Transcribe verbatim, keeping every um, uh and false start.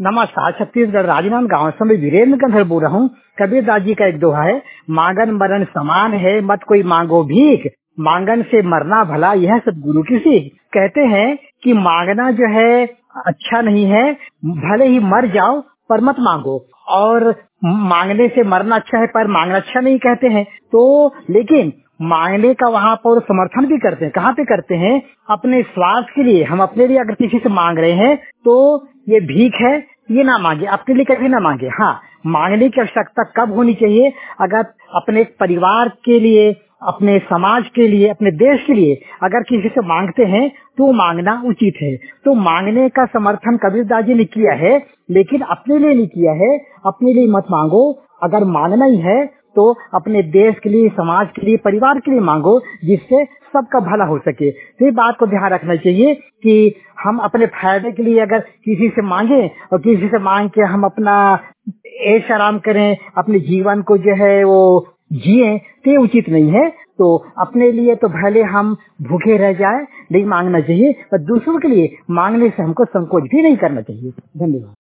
नमस्कार। छत्तीसगढ़ राजनांद गांव से मैं वीरेंद्र कंधर बोल रहा हूँ। कबीरदास जी का एक दोहा है, मांगन मरण समान है, मत कोई मांगो भीख, मांगन से मरना भला, यह सब गुरु की सीख। कहते हैं कि मांगना जो है अच्छा नहीं है, भले ही मर जाओ पर मत मांगो, और मांगने से मरना अच्छा है पर मांगना अच्छा नहीं कहते हैं। तो लेकिन मांगने का वहाँ पर समर्थन भी करते हैं। कहाँ पे करते हैं? अपने स्वार्थ के लिए। हम अपने लिए अगर किसी से मांग रहे हैं तो ये भीख है, ये ना मांगे, अपने लिए कभी ना मांगे। हाँ, मांगने की आवश्यकता कब होनी चाहिए? अगर अपने परिवार के लिए, अपने समाज के लिए, अपने देश के लिए अगर किसी से मांगते हैं तो मांगना उचित है। तो मांगने का समर्थन कबीरदास जी ने किया है, लेकिन अपने लिए नहीं किया है। अपने लिए मत मांगो। अगर मांगना ही है तो अपने देश के लिए, समाज के लिए, परिवार के लिए मांगो, जिससे सबका भला हो सके। तो ये बात को ध्यान रखना चाहिए कि हम अपने फायदे के लिए अगर किसी से मांगे और किसी से मांग के हम अपना ऐश आराम करें, अपने जीवन को जो है वो जिए, तो ये उचित नहीं है। तो अपने लिए तो भले हम भूखे रह जाए, नहीं मांगना चाहिए, पर दूसरों के लिए मांगने से हमको संकोच भी नहीं करना चाहिए। धन्यवाद।